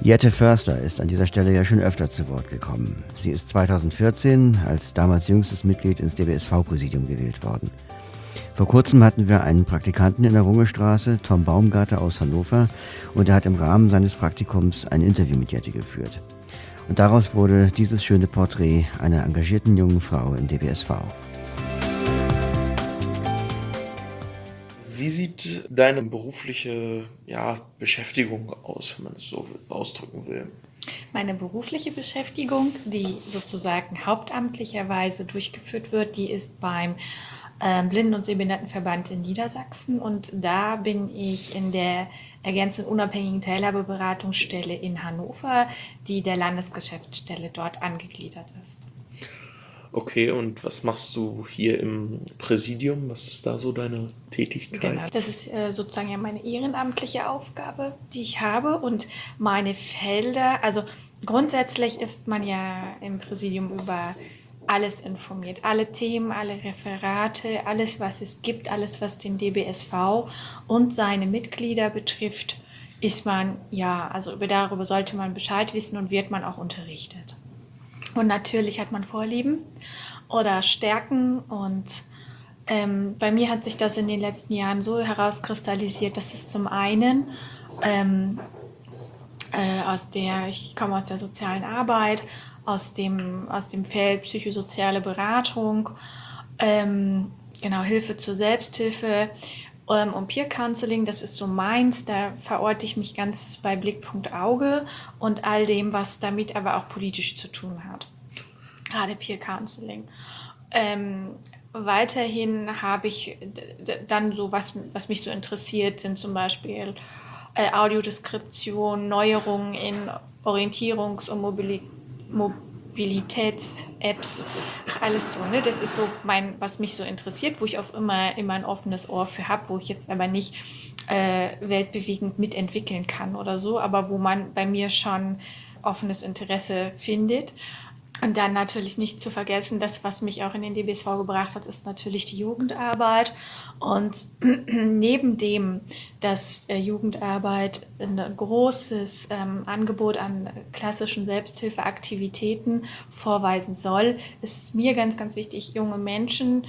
Jette Förster ist an dieser Stelle ja schon öfter zu Wort gekommen. Sie ist 2014 als damals jüngstes Mitglied ins DBSV-Präsidium gewählt worden. Vor kurzem hatten wir einen Praktikanten in der Rungestraße, Tom Baumgarter aus Hannover, und er hat im Rahmen seines Praktikums ein Interview mit Jette geführt. Und daraus wurde dieses schöne Porträt einer engagierten jungen Frau im DBSV. Wie sieht deine berufliche Beschäftigung aus, wenn man es so ausdrücken will? Meine berufliche Beschäftigung, die sozusagen hauptamtlicherweise durchgeführt wird, die ist beim Blinden- und Sehbehindertenverband in Niedersachsen, und da bin ich in der ergänzenden unabhängigen Teilhabeberatungsstelle in Hannover, die der Landesgeschäftsstelle dort angegliedert ist. Okay, und was machst du hier im Präsidium? Was ist da so deine Tätigkeit? Genau, das ist sozusagen ja meine ehrenamtliche Aufgabe, die ich habe, und meine Felder. Also grundsätzlich ist man ja im Präsidium über alles informiert, alle Themen, alle Referate, alles, was es gibt, alles, was den DBSV und seine Mitglieder betrifft, ist man also darüber sollte man Bescheid wissen und wird man auch unterrichtet. Und natürlich hat man Vorlieben oder Stärken, und bei mir hat sich das in den letzten Jahren so herauskristallisiert, dass es zum einen ich komme aus der sozialen Arbeit, aus dem Feld psychosoziale Beratung, Hilfe zur Selbsthilfe und Peer Counseling, das ist so meins, da verorte ich mich ganz bei Blickpunkt Auge und all dem, was damit aber auch politisch zu tun hat. Gerade Peer Counseling. Weiterhin habe ich dann so, was mich so interessiert, sind zum Beispiel Audiodeskription, Neuerungen in Orientierungs- und Mobilitäts-Apps, alles so, ne? Das ist so was mich so interessiert, wo ich auch immer ein offenes Ohr für habe, wo ich jetzt aber nicht weltbewegend mitentwickeln kann oder so, aber wo man bei mir schon offenes Interesse findet. Und dann natürlich nicht zu vergessen, das, was mich auch in den DBSV gebracht hat, ist natürlich die Jugendarbeit. Und neben dem, dass Jugendarbeit ein großes Angebot an klassischen Selbsthilfeaktivitäten vorweisen soll, ist mir ganz, ganz wichtig, junge Menschen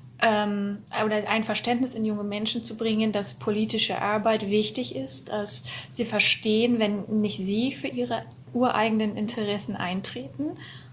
oder ein Verständnis in junge Menschen zu bringen, dass politische Arbeit wichtig ist, dass sie verstehen, wenn nicht sie für ihre ureigenen Interessen eintreten,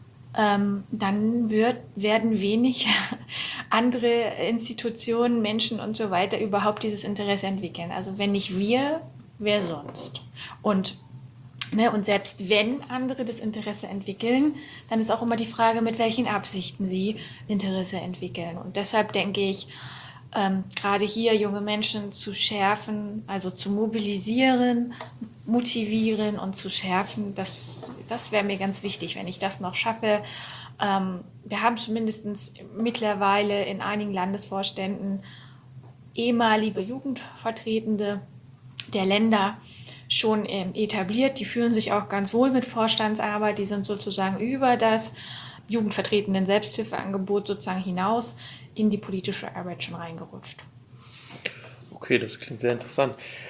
dann werden wenig andere Institutionen, Menschen und so weiter überhaupt dieses Interesse entwickeln. Also wenn nicht wir, wer sonst? Und selbst wenn andere das Interesse entwickeln, dann ist auch immer die Frage, mit welchen Absichten sie Interesse entwickeln. Und deshalb denke ich, gerade hier junge Menschen zu schärfen, also zu mobilisieren, motivieren und zu schärfen, das wäre mir ganz wichtig, wenn ich das noch schaffe. Wir haben zumindest mittlerweile in einigen Landesvorständen ehemalige Jugendvertretende der Länder schon etabliert. Die fühlen sich auch ganz wohl mit Vorstandsarbeit. Die sind sozusagen über das jugendvertretenden Selbsthilfeangebot sozusagen hinaus in die politische Arbeit schon reingerutscht. Okay, das klingt sehr interessant.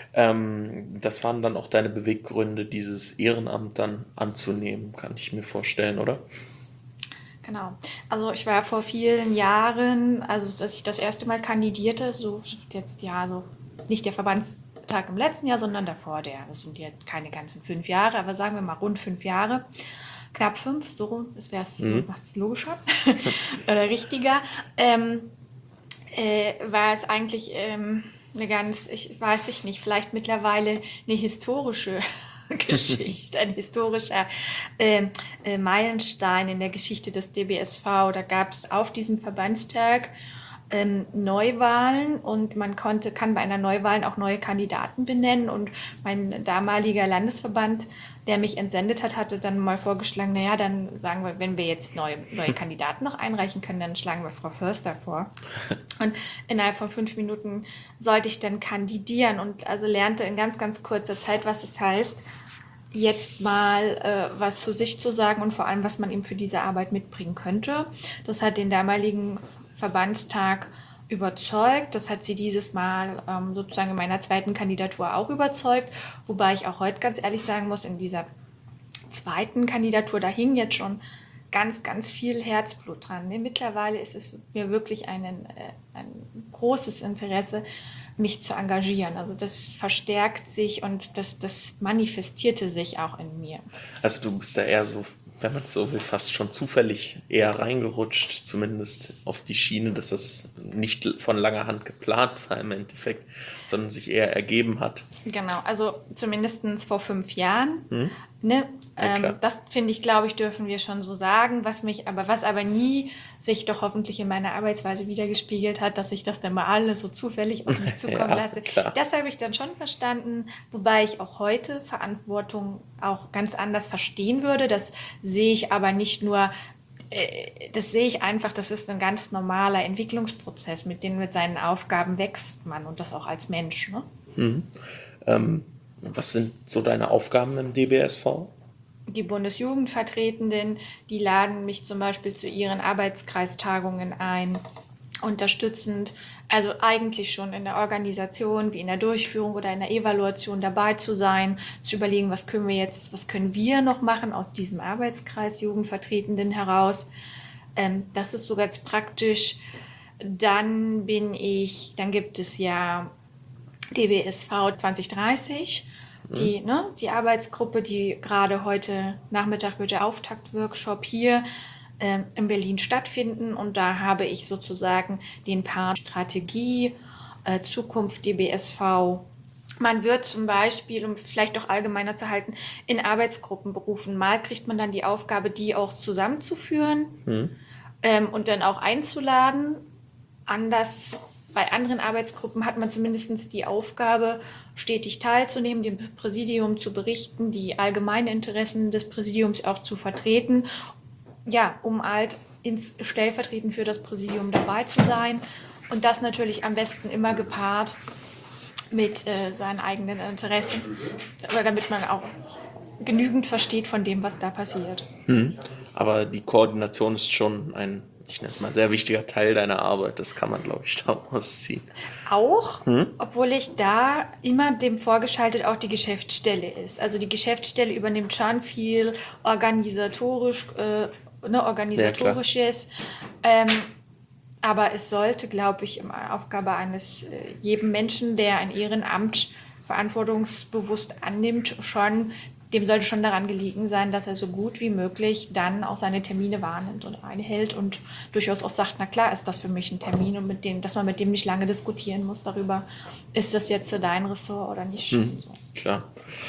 Das waren dann auch deine Beweggründe, dieses Ehrenamt dann anzunehmen, kann ich mir vorstellen, oder? Genau. Also ich war vor vielen Jahren, also dass ich das erste Mal kandidierte, so jetzt so nicht der Verbandstag im letzten Jahr, sondern davor das sind ja keine ganzen 5 Jahre, aber sagen wir mal rund 5 Jahre. Knapp 5, so macht es logischer oder richtiger. War es eigentlich vielleicht mittlerweile eine historische Geschichte, ein historischer Meilenstein in der Geschichte des DBSV. Da gab es auf diesem Verbandstag Neuwahlen, und man kann bei einer Neuwahl auch neue Kandidaten benennen, und mein damaliger Landesverband, der mich entsendet hat, hatte dann mal vorgeschlagen, dann sagen wir, wenn wir jetzt neue Kandidaten noch einreichen können, dann schlagen wir Frau Förster vor. Und innerhalb von 5 Minuten sollte ich dann kandidieren und also lernte in ganz, ganz kurzer Zeit, was es heißt, jetzt mal was zu sich zu sagen und vor allem, was man eben für diese Arbeit mitbringen könnte. Das hat den damaligen Verbandstag überzeugt. Das hat sie dieses Mal sozusagen in meiner zweiten Kandidatur auch überzeugt, wobei ich auch heute ganz ehrlich sagen muss, in dieser zweiten Kandidatur, da hing jetzt schon ganz, ganz viel Herzblut dran. Ne? Mittlerweile ist es mir wirklich ein großes Interesse, mich zu engagieren. Also das verstärkt sich und das manifestierte sich auch in mir. Also du bist da eher so, wenn man es so will, fast schon zufällig eher reingerutscht, zumindest auf die Schiene, dass das nicht von langer Hand geplant war im Endeffekt, sondern sich eher ergeben hat. Genau, also zumindest vor 5 Jahren. Ne? Ja, Das finde ich, glaube ich, dürfen wir schon so sagen, was aber nie sich doch hoffentlich in meiner Arbeitsweise wiedergespiegelt hat, dass ich das dann mal alles so zufällig auf mich zukommen lasse. Klar. Das habe ich dann schon verstanden, wobei ich auch heute Verantwortung auch ganz anders verstehen würde. Das sehe ich aber nicht nur, das sehe ich einfach, das ist ein ganz normaler Entwicklungsprozess, mit seinen Aufgaben wächst man und das auch als Mensch. Ne? Was sind so deine Aufgaben im DBSV? Die Bundesjugendvertretenden, die laden mich zum Beispiel zu ihren Arbeitskreistagungen ein, unterstützend, also eigentlich schon in der Organisation wie in der Durchführung oder in der Evaluation dabei zu sein, zu überlegen, was können wir noch machen aus diesem Arbeitskreis Jugendvertretenden heraus. Das ist so ganz praktisch. Dann gibt es ja DBSV 2030, die Arbeitsgruppe, die gerade heute Nachmittag wird der Auftaktworkshop hier in Berlin stattfinden. Und da habe ich sozusagen den Part Strategie, Zukunft DBSV. Man wird zum Beispiel, um vielleicht auch allgemeiner zu halten, in Arbeitsgruppen berufen. Mal kriegt man dann die Aufgabe, die auch zusammenzuführen und dann auch einzuladen. Bei anderen Arbeitsgruppen hat man zumindest die Aufgabe, stetig teilzunehmen, dem Präsidium zu berichten, die allgemeinen Interessen des Präsidiums auch zu vertreten, ja, um halt stellvertretend für das Präsidium dabei zu sein. Und das natürlich am besten immer gepaart mit seinen eigenen Interessen, damit man auch genügend versteht von dem, was da passiert. Aber die Koordination ist schon ich nenne es mal, sehr wichtiger Teil deiner Arbeit. Das kann man, glaube ich, daraus ziehen. Auch, obwohl ich da immer dem vorgeschaltet auch die Geschäftsstelle ist. Also die Geschäftsstelle übernimmt schon viel organisatorisches. Aber es sollte, glaube ich, immer Aufgabe eines jedem Menschen, der ein Ehrenamt verantwortungsbewusst annimmt, dem sollte schon daran gelegen sein, dass er so gut wie möglich dann auch seine Termine wahrnimmt und einhält und durchaus auch sagt, na klar, ist das für mich ein Termin und dass man mit dem nicht lange diskutieren muss darüber, ist das jetzt dein Ressort oder nicht. So. Klar.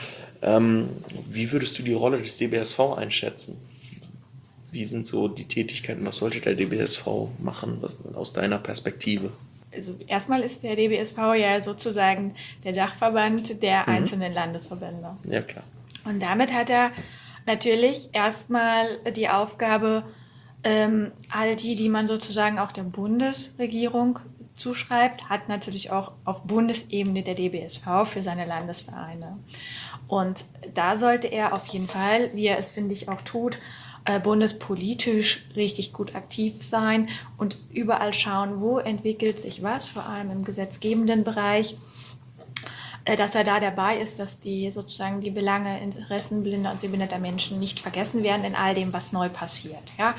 Wie würdest du die Rolle des DBSV einschätzen? Wie sind so die Tätigkeiten? Was sollte der DBSV machen aus deiner Perspektive? Also erstmal ist der DBSV ja sozusagen der Dachverband der einzelnen Landesverbände. Ja, klar. Und damit hat er natürlich erstmal die Aufgabe, all die man sozusagen auch der Bundesregierung zuschreibt, hat natürlich auch auf Bundesebene der DBSV für seine Landesvereine. Und da sollte er auf jeden Fall, wie er es, finde ich, auch tut, bundespolitisch richtig gut aktiv sein und überall schauen, wo entwickelt sich was, vor allem im gesetzgebenden Bereich, dass er da dabei ist, dass die Belange, Interessen blinder und sehbehinderter Menschen nicht vergessen werden in all dem, was neu passiert. Ja?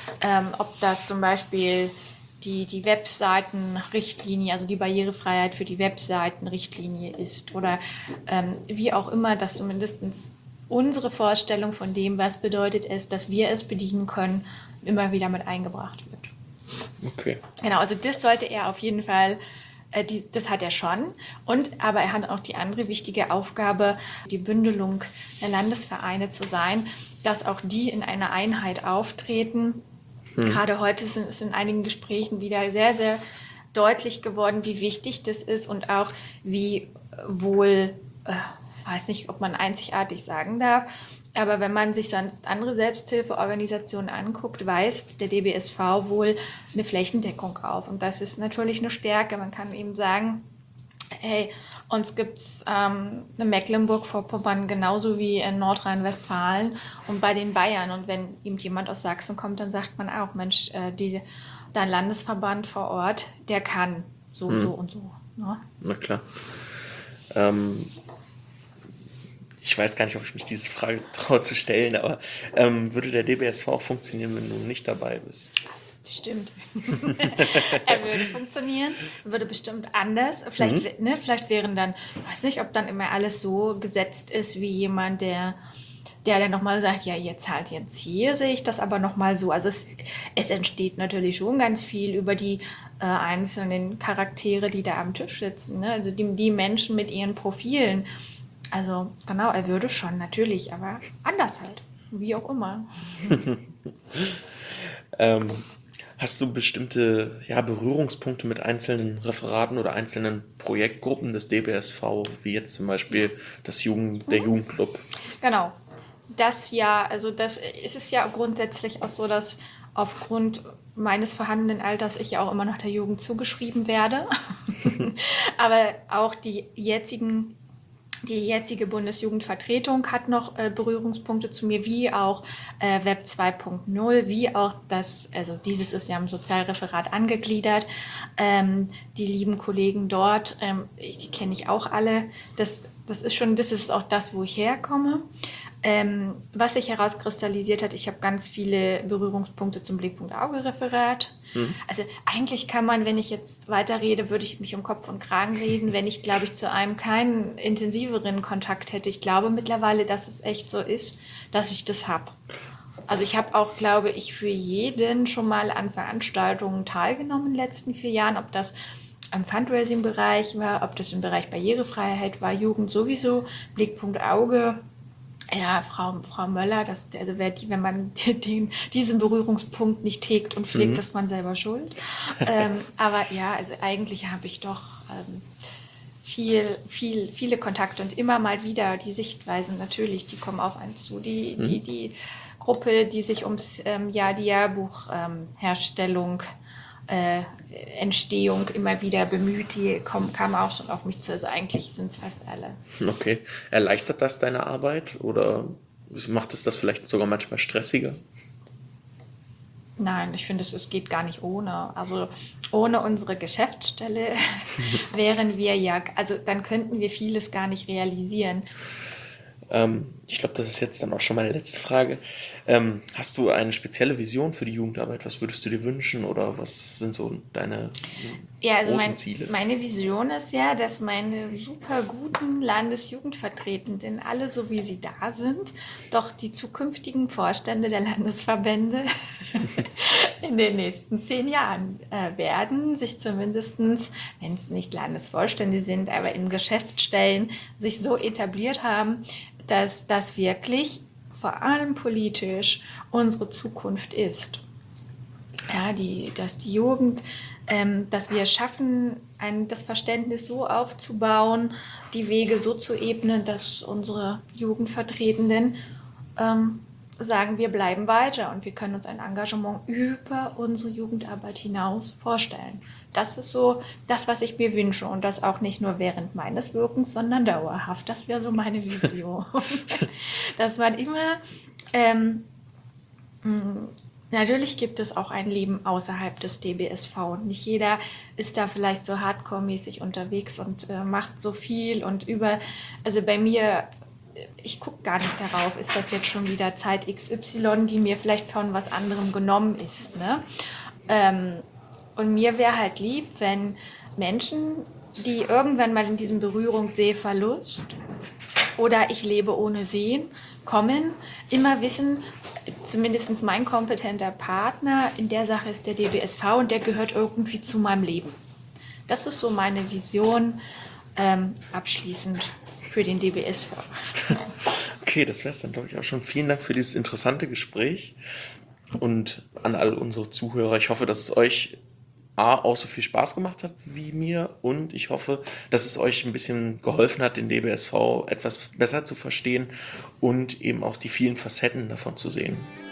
Ob das zum Beispiel die Webseitenrichtlinie, also die Barrierefreiheit für die Webseitenrichtlinie ist oder wie auch immer, dass zumindest unsere Vorstellung von dem, was bedeutet es, dass wir es bedienen können, immer wieder mit eingebracht wird. Okay. Genau, also das sollte er auf jeden Fall, das hat er schon. Aber er hat auch die andere wichtige Aufgabe, die Bündelung der Landesvereine zu sein, dass auch die in einer Einheit auftreten. Gerade heute ist in einigen Gesprächen wieder sehr, sehr deutlich geworden, wie wichtig das ist und auch wie wohl, weiß nicht, ob man einzigartig sagen darf, aber wenn man sich sonst andere Selbsthilfeorganisationen anguckt, weist der DBSV wohl eine Flächendeckung auf. Und das ist natürlich eine Stärke. Man kann eben sagen, hey, uns gibt es in Mecklenburg-Vorpommern genauso wie in Nordrhein-Westfalen und bei den Bayern. Und wenn eben jemand aus Sachsen kommt, dann sagt man auch, Mensch, dein Landesverband vor Ort, der kann so und so. Ne? Na klar. Ich ich weiß gar nicht, ob ich mich diese Frage traue zu stellen, aber würde der DBSV auch funktionieren, wenn du nicht dabei bist? Bestimmt. Er würde funktionieren, würde bestimmt anders. Vielleicht, vielleicht wären dann, ich weiß nicht, ob dann immer alles so gesetzt ist wie jemand, der dann nochmal sagt, ja, ihr zahlt jetzt hier, sehe ich das aber nochmal so. Also es entsteht natürlich schon ganz viel über die einzelnen Charaktere, die da am Tisch sitzen. Ne? Also die Menschen mit ihren Profilen. Also genau, er würde schon, natürlich, aber anders halt. Wie auch immer. Hast du bestimmte Berührungspunkte mit einzelnen Referaten oder einzelnen Projektgruppen des DBSV, wie jetzt zum Beispiel der Jugendclub? Genau. Also das ist es ja grundsätzlich auch so, dass aufgrund meines vorhandenen Alters ich ja auch immer noch der Jugend zugeschrieben werde. Aber auch die jetzige Bundesjugendvertretung hat noch Berührungspunkte zu mir, wie auch Web 2.0, wie auch also dieses ist ja im Sozialreferat angegliedert. Die lieben Kollegen dort, die kenne ich auch alle. Das ist auch das, wo ich herkomme. Was sich herauskristallisiert hat, ich habe ganz viele Berührungspunkte zum Blickpunkt-Auge-Referat. Also eigentlich kann man, wenn ich jetzt weiterrede, würde ich mich um Kopf und Kragen reden, wenn ich, glaube ich, zu einem keinen intensiveren Kontakt hätte. Ich glaube mittlerweile, dass es echt so ist, dass ich das habe. Also ich habe auch, glaube ich, für jeden schon mal an Veranstaltungen teilgenommen in den letzten 4 Jahren, ob das im Fundraising-Bereich war, ob das im Bereich Barrierefreiheit war, Jugend sowieso, Blickpunkt Auge. Ja, Frau Möller, wenn man diesen Berührungspunkt nicht hegt und pflegt, ist man selber schuld. Aber ja, also eigentlich habe ich doch viele Kontakte und immer mal wieder die Sichtweisen natürlich, die kommen auf einen zu. Die Gruppe, die sich ums die Jahrbuchherstellung Entstehung immer wieder bemüht, die kam auch schon auf mich zu. Also eigentlich sind es fast alle. Okay. Erleichtert das deine Arbeit oder macht es das vielleicht sogar manchmal stressiger? Nein, ich finde, es geht gar nicht ohne. Also ohne unsere Geschäftsstelle wären wir also dann könnten wir vieles gar nicht realisieren. Ich glaube, das ist jetzt dann auch schon meine letzte Frage. Hast du eine spezielle Vision für die Jugendarbeit? Was würdest du dir wünschen oder was sind so deine großen Ziele? Meine Vision ist ja, dass meine super guten Landesjugendvertretenden, alle so wie sie da sind, doch die zukünftigen Vorstände der Landesverbände in den nächsten 10 Jahren werden, sich zumindest, wenn es nicht Landesvorstände sind, aber in Geschäftsstellen sich so etabliert haben, dass das wirklich vor allem politisch unsere Zukunft ist. Ja, dass die Jugend, dass wir schaffen, das Verständnis so aufzubauen, die Wege so zu ebnen, dass unsere Jugendvertretenden sagen, wir bleiben weiter und wir können uns ein Engagement über unsere Jugendarbeit hinaus vorstellen. Das ist so das, was ich mir wünsche und das auch nicht nur während meines Wirkens, sondern dauerhaft. Das wäre so meine Vision. Dass man immer, natürlich gibt es auch ein Leben außerhalb des DBSV. Nicht jeder ist da vielleicht so hardcore-mäßig unterwegs und macht so viel also bei mir, ich gucke gar nicht darauf, ist das jetzt schon wieder Zeit XY, die mir vielleicht von was anderem genommen ist. Ne? Und mir wäre halt lieb, wenn Menschen, die irgendwann mal in diesem Berührung Sehverlust oder ich lebe ohne Sehen, kommen, immer wissen, zumindest mein kompetenter Partner in der Sache ist der DBSV und der gehört irgendwie zu meinem Leben. Das ist so meine Vision abschließend für den DBSV. Okay, das wäre es dann, glaube ich, auch schon. Vielen Dank für dieses interessante Gespräch und an all unsere Zuhörer. Ich hoffe, dass es euch auch so viel Spaß gemacht hat wie mir und ich hoffe, dass es euch ein bisschen geholfen hat, den DBSV etwas besser zu verstehen und eben auch die vielen Facetten davon zu sehen.